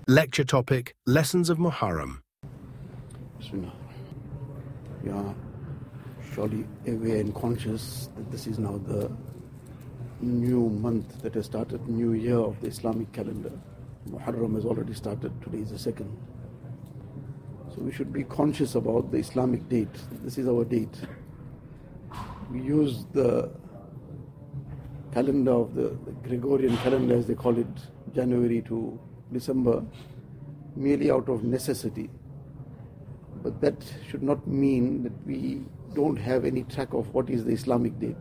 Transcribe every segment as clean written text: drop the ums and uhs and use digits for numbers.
Lecture topic: Lessons of Muharram. Bismillah. We are surely aware and conscious that this is now the new month that has started, new year of the Islamic calendar. Muharram has already started, today is the second. So we should be conscious about the Islamic date. This is our date. We use the calendar of the Gregorian calendar, as they call it, January to December, merely out of necessity. But that should not mean that we don't have any track of what is the Islamic date.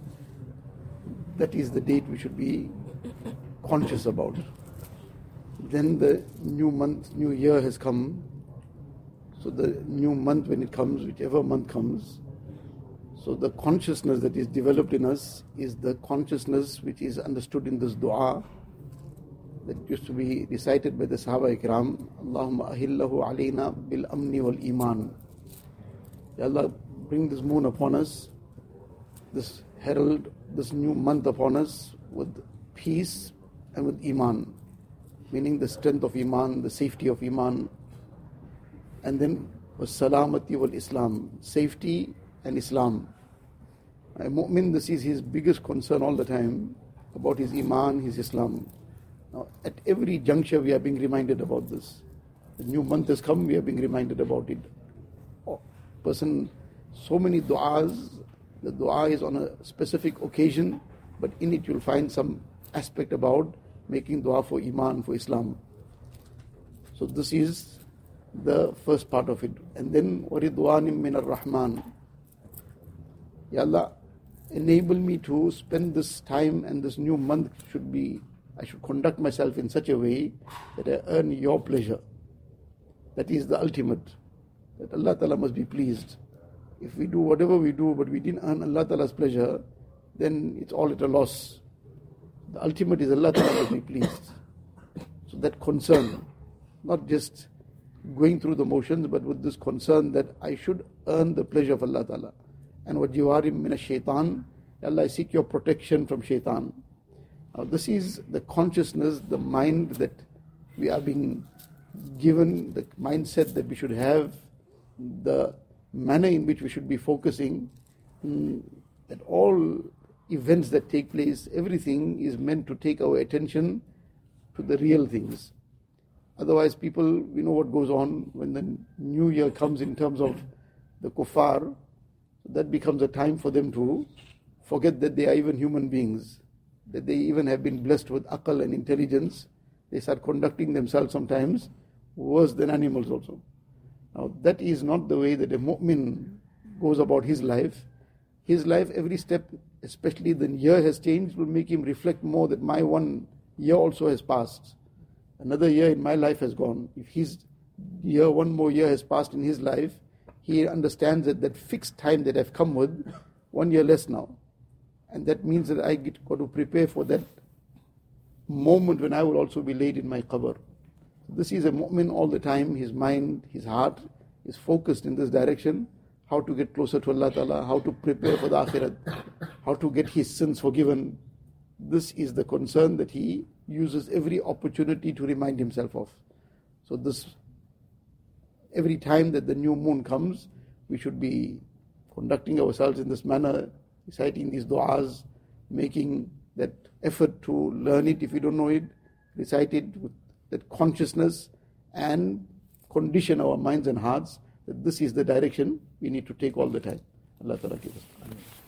That is the date we should be conscious about. Then the new month, new year has come. So the new month, when it comes, whichever month comes, so the consciousness that is developed in us is the consciousness which is understood in this dua that used to be recited by the Sahaba Ikram. Allahumma ahillahu alayna bil amni wal iman. Ya Allah, bring this moon upon us, this herald, this new month upon us with peace and with iman, meaning the strength of iman, the safety of iman. And then was salamati wal Islam, safety and Islam. A mu'min, this is his biggest concern all the time, about his iman, his Islam. Now, at every juncture we are being reminded about this. The new month has come, we are being reminded about it. Person, so many du'as, the du'a is on a specific occasion, but in it you'll find some aspect about making du'a for iman, for Islam. So this is the first part of it. And then, وَرِضْوَانٍ مِّنَ الرَّحْمَنِ. Ya Allah, enable me to spend this time and this new month I should conduct myself in such a way that I earn your pleasure. That is the ultimate. That Allah Ta'ala must be pleased. If we do whatever we do, but we didn't earn Allah Ta'ala's pleasure, then it's all at a loss. The ultimate is Allah Ta'ala must be pleased. So that concern, not just going through the motions, but with this concern that I should earn the pleasure of Allah Ta'ala. And what jiwarim min ash-shaytan, Allah, I seek your protection from shaitan. Now this is the consciousness, the mind that we are being given, the mindset that we should have, the manner in which we should be focusing, that all events that take place, everything is meant to take our attention to the real things. Otherwise people, we know what goes on when the new year comes in terms of the kuffar. That becomes a time for them to forget that they are even human beings, that they even have been blessed with aql and intelligence. They start conducting themselves sometimes worse than animals also. Now that is not the way that a mu'min goes about his life. His life, every step, especially the year has changed, will make him reflect more that my one year also has passed. Another year in my life has gone. If his year, one more year has passed in his life, he understands that fixed time that I've come with, 1 year less now. And that means that I got to prepare for that moment when I will also be laid in my qabr. This is a mu'min all the time. His mind, his heart is focused in this direction. How to get closer to Allah Ta'ala, how to prepare for the akhirat, how to get his sins forgiven. This is the concern that he uses every opportunity to remind himself of. So this, every time that the new moon comes, we should be conducting ourselves in this manner, reciting these du'as, making that effort to learn it if we don't know it, recite it with that consciousness, and condition our minds and hearts that this is the direction we need to take all the time. Allah Ta'ala give us.